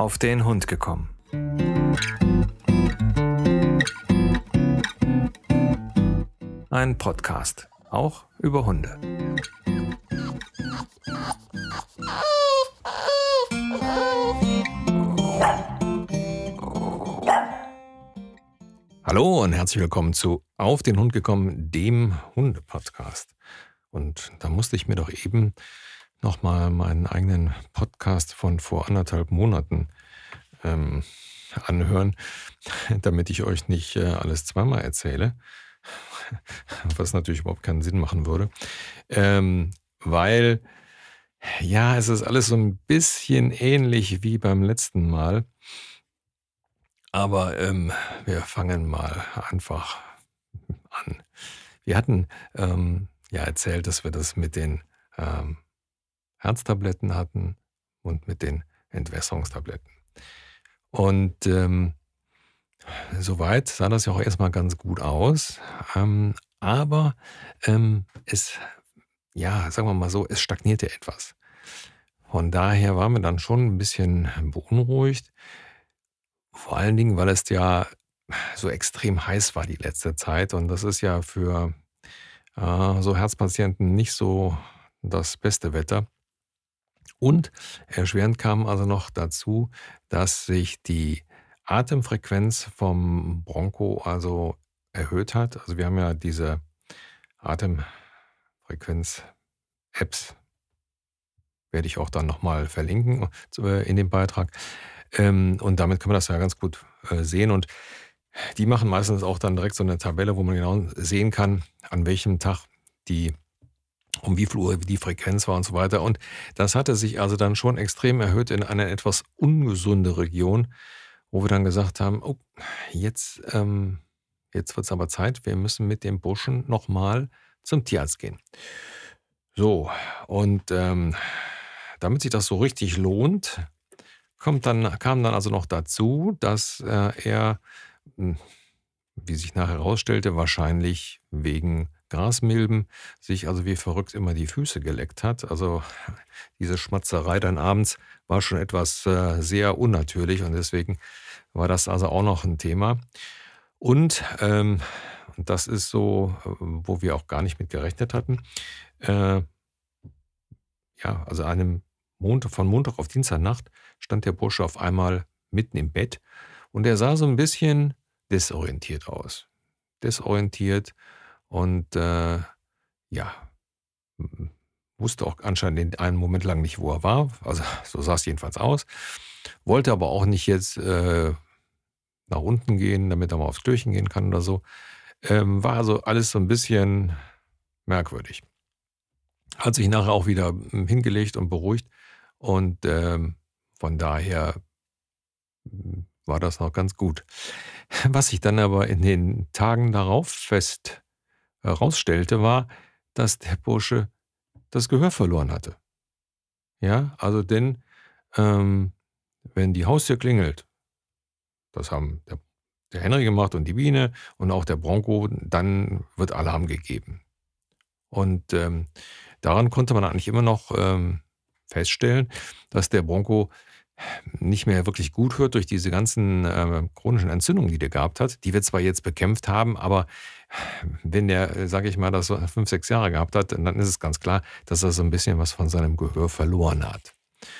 Auf den Hund gekommen. Ein Podcast, auch über Hunde. Hallo und herzlich willkommen zu Auf den Hund gekommen, dem Hunde-Podcast. Und da musste ich mir doch eben nochmal meinen eigenen Podcast von vor 1,5 Monaten anhören, damit ich euch nicht alles zweimal erzähle, was natürlich überhaupt keinen Sinn machen würde, weil ja, es ist alles so ein bisschen ähnlich wie beim letzten Mal, aber wir fangen mal einfach an. Wir hatten ja erzählt, dass wir das mit den Herztabletten hatten und mit den Entwässerungstabletten. Und soweit sah das ja auch erstmal ganz gut aus. Aber es, ja, sagen wir mal so, es stagnierte etwas. Von daher waren wir dann schon ein bisschen beunruhigt. Vor allen Dingen, weil es ja so extrem heiß war die letzte Zeit. Und das ist ja für so Herzpatienten nicht so das beste Wetter. Und erschwerend kam also noch dazu, dass sich die Atemfrequenz vom Bronco also erhöht hat. Also wir haben ja diese Atemfrequenz-Apps, werde ich auch dann nochmal verlinken in dem Beitrag. Und damit kann man das ja ganz gut sehen. Und die machen meistens auch dann direkt so eine Tabelle, wo man genau sehen kann, an welchem Tag um wie viel Uhr die Frequenz war und so weiter. Und das hatte sich also dann schon extrem erhöht in eine etwas ungesunde Region, wo wir dann gesagt haben, oh, jetzt wird es aber Zeit, wir müssen mit dem Burschen nochmal zum Tierarzt gehen. So, und damit sich das so richtig lohnt, kam dann also noch dazu, dass er, wie sich nachher herausstellte, wahrscheinlich wegen Grasmilben sich also wie verrückt immer die Füße geleckt hat. Also diese Schmatzerei dann abends war schon etwas sehr unnatürlich und deswegen war das also auch noch ein Thema. Und das ist so, wo wir auch gar nicht mit gerechnet hatten. Ja, also von Montag auf Dienstagnacht stand der Bursche auf einmal mitten im Bett und er sah so ein bisschen desorientiert aus. Desorientiert und ja, wusste auch anscheinend einen Moment lang nicht, wo er war. Also so sah es jedenfalls aus. Wollte aber auch nicht jetzt nach unten gehen, damit er mal aufs Klöchen gehen kann oder so. War also alles so ein bisschen merkwürdig. Hat sich nachher auch wieder hingelegt und beruhigt. Und von daher war das noch ganz gut. Was sich dann aber in den Tagen darauf herausstellte, war, dass der Bursche das Gehör verloren hatte. Ja, also denn wenn die Haustür klingelt, das haben der Henry gemacht und die Biene und auch der Bronco, dann wird Alarm gegeben. Und daran konnte man eigentlich immer noch feststellen, dass der Bronco nicht mehr wirklich gut hört durch diese ganzen chronischen Entzündungen, die der gehabt hat, die wir zwar jetzt bekämpft haben, aber wenn der, sage ich mal, das so 5, 6 Jahre gehabt hat, dann ist es ganz klar, dass er so ein bisschen was von seinem Gehör verloren hat.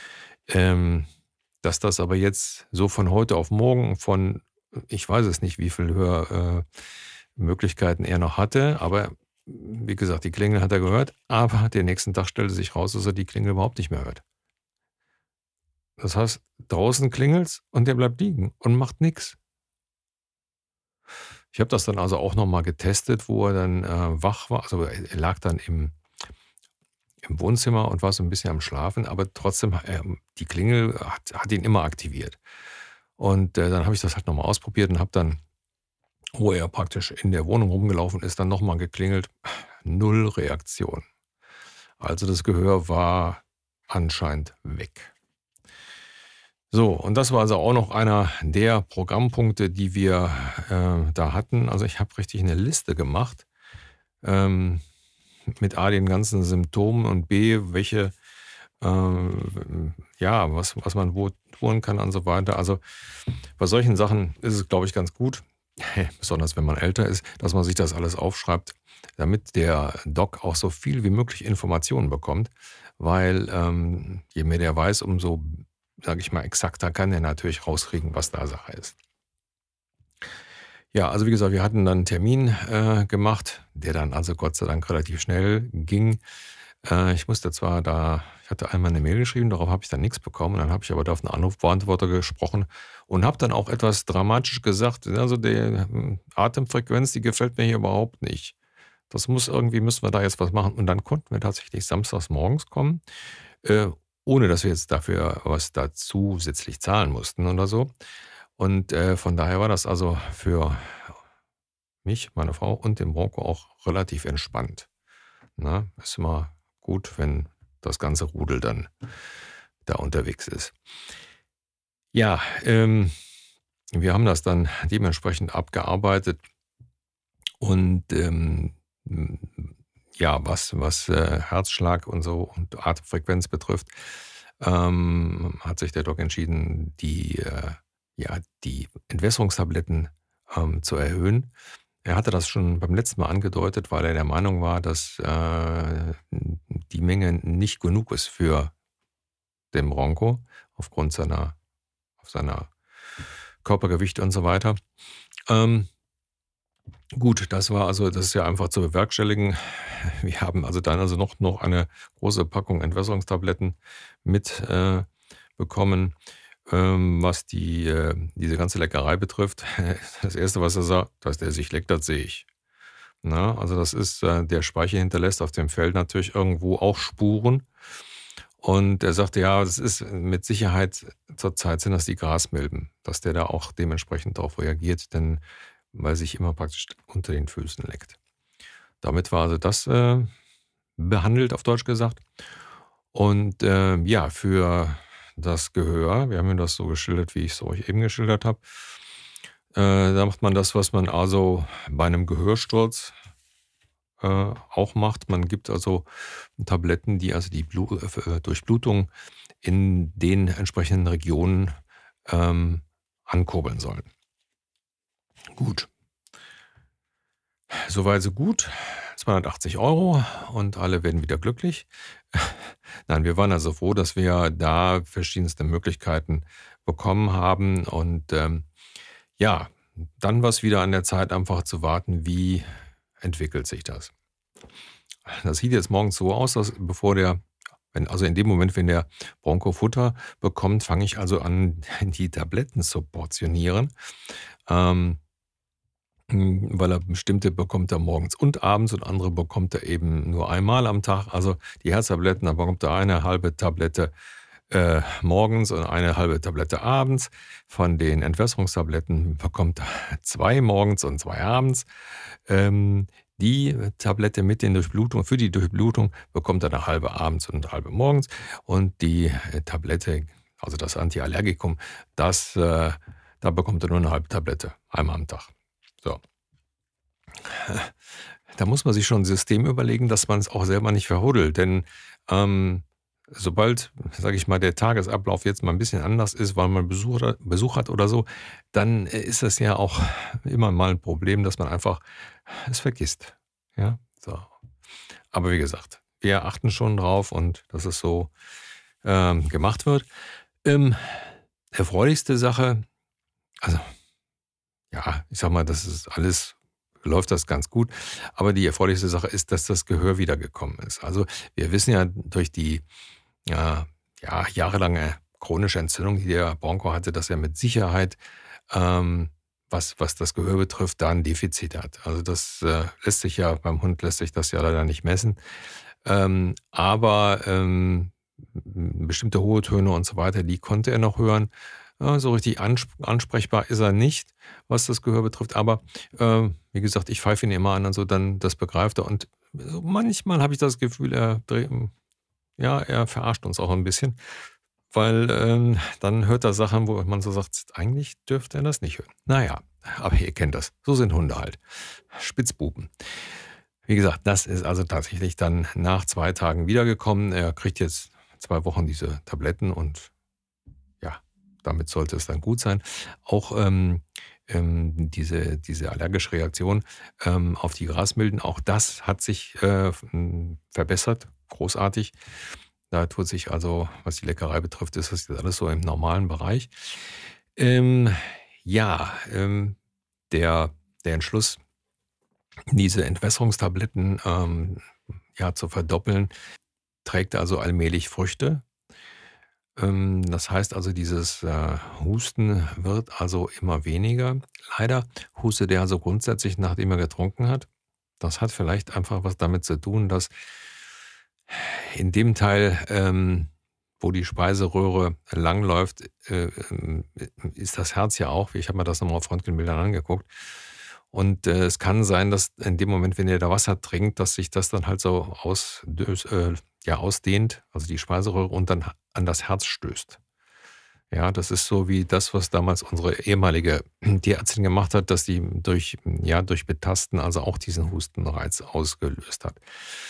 Dass das aber jetzt so von heute auf morgen ich weiß es nicht, wie viel Hörmöglichkeiten er noch hatte, aber wie gesagt, die Klingel hat er gehört, aber den nächsten Tag stellte sich raus, dass er die Klingel überhaupt nicht mehr hört. Das heißt, draußen klingelt's und der bleibt liegen und macht nichts. Ich habe das dann also auch nochmal getestet, wo er dann wach war. Also er lag dann im Wohnzimmer und war so ein bisschen am Schlafen, aber trotzdem, die Klingel hat ihn immer aktiviert. Und dann habe ich das halt nochmal ausprobiert und habe dann, wo er praktisch in der Wohnung rumgelaufen ist, dann nochmal geklingelt. 0 Reaktion. Also das Gehör war anscheinend weg. So, und das war also auch noch einer der Programmpunkte, die wir da hatten. Also ich habe richtig eine Liste gemacht mit A, den ganzen Symptomen und B, welche ja, was man wo tun kann und so weiter. Also bei solchen Sachen ist es, glaube ich, ganz gut, besonders wenn man älter ist, dass man sich das alles aufschreibt, damit der Doc auch so viel wie möglich Informationen bekommt, weil je mehr der weiß, umso, sage ich mal, exakter kann er natürlich rauskriegen, was da Sache ist. Ja, also wie gesagt, wir hatten dann einen Termin gemacht, der dann also Gott sei Dank relativ schnell ging. Ich hatte einmal eine Mail geschrieben, darauf habe ich dann nichts bekommen. Dann habe ich aber da auf einen Anrufbeantworter gesprochen und habe dann auch etwas dramatisch gesagt, also die Atemfrequenz, die gefällt mir hier überhaupt nicht. Müssen wir da jetzt was machen. Und dann konnten wir tatsächlich samstags morgens kommen, äh, ohne dass wir jetzt dafür was da zusätzlich zahlen mussten oder so. Und von daher war das also für mich, meine Frau und den Bronco auch relativ entspannt. Ne? Ist immer gut, wenn das ganze Rudel dann da unterwegs ist. Ja, wir haben das dann dementsprechend abgearbeitet und m, ja, was Herzschlag und so und Atemfrequenz betrifft, hat sich der Doc entschieden, die Entwässerungstabletten zu erhöhen. Er hatte das schon beim letzten Mal angedeutet, weil er der Meinung war, dass die Menge nicht genug ist für den Bronco aufgrund seiner Körpergewicht und so weiter. Ähm, gut, das ist ja einfach zu bewerkstelligen. Wir haben also dann also noch eine große Packung Entwässerungstabletten mit bekommen. Was diese ganze Leckerei betrifft, das Erste, was er sagt, dass der sich leckt, das sehe ich. Na, also das ist, der Speicher hinterlässt auf dem Feld natürlich irgendwo auch Spuren. Und er sagte, ja, das ist mit Sicherheit zurzeit sind das die Grasmilben, dass der da auch dementsprechend darauf reagiert, denn weil sich immer praktisch unter den Füßen leckt. Damit war also das behandelt, auf Deutsch gesagt. Und ja, für das Gehör, wir haben ihm das so geschildert, wie ich es euch eben geschildert habe, da macht man das, was man also bei einem Gehörsturz auch macht. Man gibt also Tabletten, die also die Durchblutung in den entsprechenden Regionen ankurbeln sollen. Gut, soweit so gut. 280 € und alle werden wieder glücklich. Nein, wir waren also froh, dass wir da verschiedenste Möglichkeiten bekommen haben und ja, dann war es wieder an der Zeit, einfach zu warten, wie entwickelt sich das. Das sieht jetzt morgens so aus, dass also in dem Moment, wenn der Bronco Futter bekommt, fange ich also an, die Tabletten zu portionieren. Ähm, Weil er bestimmte bekommt er morgens und abends und andere bekommt er eben nur einmal am Tag. Also die Herztabletten, da bekommt er eine halbe Tablette morgens und eine halbe Tablette abends. Von den Entwässerungstabletten bekommt er 2 morgens und 2 abends. Ähm, Die Tablette für die Durchblutung bekommt er eine halbe abends und eine halbe morgens. Und die Tablette, also das Antiallergikum, da bekommt er nur eine halbe Tablette, einmal am Tag. So. Da muss man sich schon ein System überlegen, dass man es auch selber nicht verhuddelt. Denn sobald, sage ich mal, der Tagesablauf jetzt mal ein bisschen anders ist, weil man Besuch hat oder so, dann ist das ja auch immer mal ein Problem, dass man einfach es vergisst. Ja, so. Aber wie gesagt, wir achten schon drauf und dass es so gemacht wird. Erfreulichste Sache, also ja, ich sag mal, das ist alles läuft das ganz gut. Aber die erfreulichste Sache ist, dass das Gehör wiedergekommen ist. Also wir wissen ja durch die ja, jahrelange chronische Entzündung, die der Bronco hatte, dass er mit Sicherheit, was das Gehör betrifft, da ein Defizit hat. Also das beim Hund lässt sich das ja leider nicht messen. Aber bestimmte hohe Töne und so weiter, die konnte er noch hören. So richtig ansprechbar ist er nicht, was das Gehör betrifft. Aber wie gesagt, ich pfeife ihn immer an und so, dann das begreift er. Und so manchmal habe ich das Gefühl, er verarscht uns auch ein bisschen, weil dann hört er Sachen, wo man so sagt, eigentlich dürfte er das nicht hören. Naja, aber ihr kennt das. So sind Hunde halt. Spitzbuben. Wie gesagt, das ist also tatsächlich dann nach 2 Tagen wiedergekommen. Er kriegt jetzt 2 Wochen diese Tabletten und ja, damit sollte es dann gut sein. Auch diese allergische Reaktion auf die Grasmilben, auch das hat sich verbessert, großartig. Da tut sich also, was die Leckerei betrifft, ist das jetzt alles so im normalen Bereich. Ähm, ja, der, der Entschluss, diese Entwässerungstabletten ja, zu verdoppeln, trägt also allmählich Früchte. Das heißt also, dieses Husten wird also immer weniger. Leider hustet er also grundsätzlich, nachdem er getrunken hat. Das hat vielleicht einfach was damit zu tun, dass in dem Teil, wo die Speiseröhre langläuft, ist das Herz ja auch. Ich habe mir das nochmal auf Röntgenbildern angeguckt. Und es kann sein, dass in dem Moment, wenn ihr da Wasser trinkt, dass sich das dann halt so ja, ausdehnt, also die Speiseröhre, und dann an das Herz stößt. Ja, das ist so wie das, was damals unsere ehemalige Tierärztin gemacht hat, dass die durch Betasten also auch diesen Hustenreiz ausgelöst hat.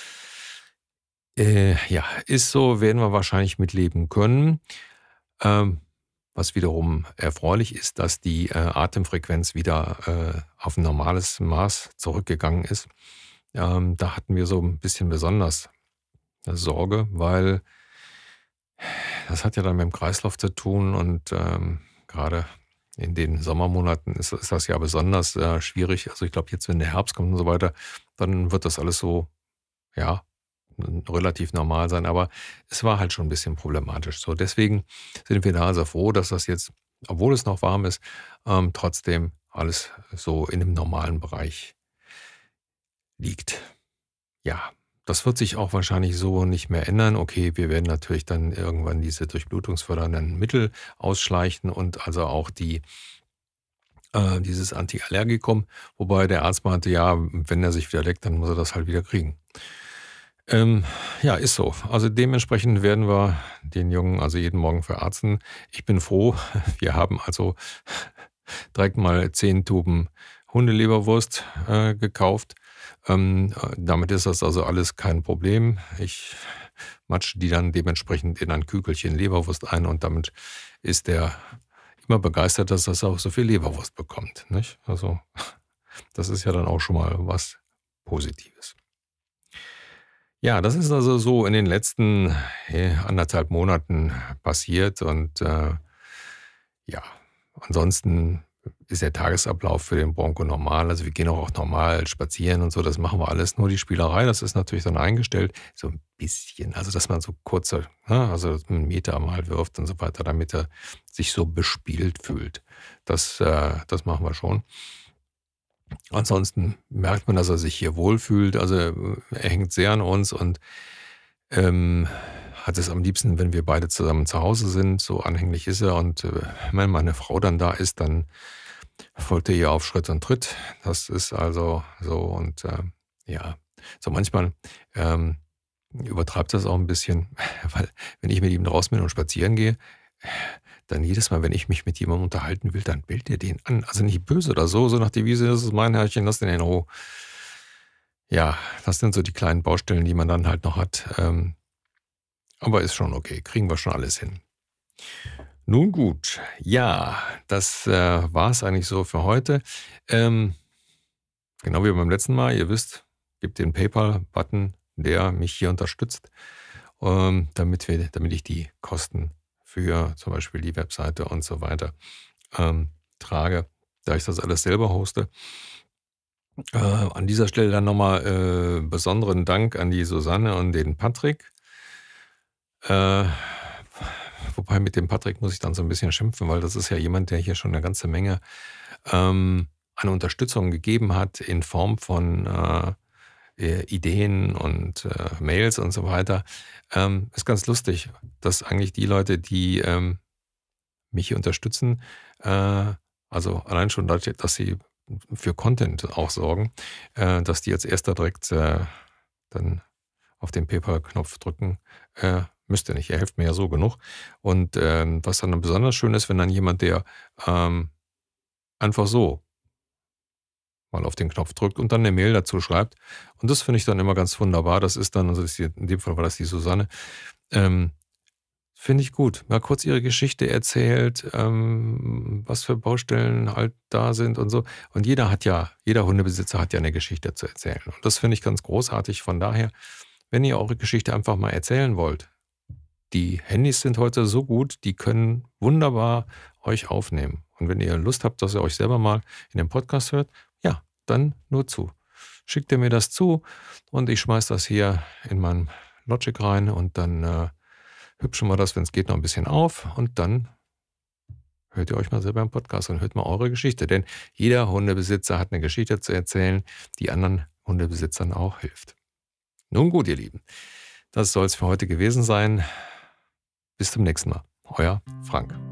Ja, ist so, werden wir wahrscheinlich mit leben können. Ähm, Was wiederum erfreulich ist, dass die Atemfrequenz wieder auf ein normales Maß zurückgegangen ist. Da hatten wir so ein bisschen besonders Sorge, weil das hat ja dann mit dem Kreislauf zu tun und grade in den Sommermonaten ist das ja besonders schwierig. Also, ich glaube, jetzt, wenn der Herbst kommt und so weiter, dann wird das alles so, ja, relativ normal sein, aber es war halt schon ein bisschen problematisch. So, deswegen sind wir da also froh, dass das jetzt, obwohl es noch warm ist, trotzdem alles so in dem normalen Bereich liegt. Ja, das wird sich auch wahrscheinlich so nicht mehr ändern. Okay, wir werden natürlich dann irgendwann diese durchblutungsfördernden Mittel ausschleichen und also auch dieses Antiallergikum, wobei der Arzt meinte, ja, wenn er sich wieder leckt, dann muss er das halt wieder kriegen. Ja, ist so. Also dementsprechend werden wir den Jungen also jeden Morgen verarzten. Ich bin froh, wir haben also direkt mal 10 Tuben Hundeleberwurst gekauft. Damit ist das also alles kein Problem. Ich matsche die dann dementsprechend in ein Kügelchen Leberwurst ein und damit ist der immer begeistert, dass das auch so viel Leberwurst bekommt. Nicht? Also das ist ja dann auch schon mal was Positives. Ja, das ist also so in den letzten 1,5 Monaten passiert und ja, ansonsten ist der Tagesablauf für den Bronco normal. Also wir gehen auch normal spazieren und so, das machen wir alles. Nur die Spielerei, das ist natürlich dann eingestellt, so ein bisschen. Also dass man so kurze, ne, also 1 Meter mal wirft und so weiter, damit er sich so bespielt fühlt. Das machen wir schon. Ansonsten merkt man, dass er sich hier wohlfühlt. Also er hängt sehr an uns und ähm, hat es am liebsten, wenn wir beide zusammen zu Hause sind. So anhänglich ist er. Und wenn meine Frau dann da ist, dann folgt er ihr auf Schritt und Tritt. Das ist also so. Und ja, so manchmal übertreibt das auch ein bisschen, weil wenn ich mit ihm draußen bin und spazieren gehe, dann jedes Mal, wenn ich mich mit jemandem unterhalten will, dann bellt er den an. Also nicht böse oder so, so nach der Devise, das ist mein Herrchen, lass den in Ruhe. Ja, das sind so die kleinen Baustellen, die man dann halt noch hat. Aber ist schon okay, kriegen wir schon alles hin. Nun gut, ja, das war es eigentlich so für heute. Ähm, genau wie beim letzten Mal, ihr wisst, gebt den PayPal-Button, der mich hier unterstützt, damit ich die Kosten für zum Beispiel die Webseite und so weiter trage, da ich das alles selber hoste. An dieser Stelle dann nochmal besonderen Dank an die Susanne und den Patrick. Wobei mit dem Patrick muss ich dann so ein bisschen schimpfen, weil das ist ja jemand, der hier schon eine ganze Menge an Unterstützung gegeben hat in Form von Ideen und Mails und so weiter. Ist ganz lustig, dass eigentlich die Leute, die mich hier unterstützen, also allein schon dadurch, dass sie für Content auch sorgen, dass die als erster direkt dann auf den PayPal-Knopf drücken. Müsst ihr nicht, ihr helft mir ja so genug. Und was dann besonders schön ist, wenn dann jemand, der einfach so mal auf den Knopf drückt und dann eine Mail dazu schreibt. Und das finde ich dann immer ganz wunderbar. Das ist dann, also in dem Fall war das die Susanne, ähm, finde ich gut. Mal kurz ihre Geschichte erzählt, was für Baustellen halt da sind und so. Und jeder Hundebesitzer hat ja eine Geschichte zu erzählen. Und das finde ich ganz großartig. Von daher, wenn ihr eure Geschichte einfach mal erzählen wollt, die Handys sind heute so gut, die können wunderbar euch aufnehmen. Und wenn ihr Lust habt, dass ihr euch selber mal in dem Podcast hört, ja, dann nur zu. Schickt ihr mir das zu und ich schmeiß das hier in meinen Logic rein und dann hübschen wir das, wenn es geht, noch ein bisschen auf und dann hört ihr euch mal selber im Podcast und hört mal eure Geschichte. Denn jeder Hundebesitzer hat eine Geschichte zu erzählen, die anderen Hundebesitzern auch hilft. Nun gut, ihr Lieben, das soll es für heute gewesen sein. Bis zum nächsten Mal. Euer Frank.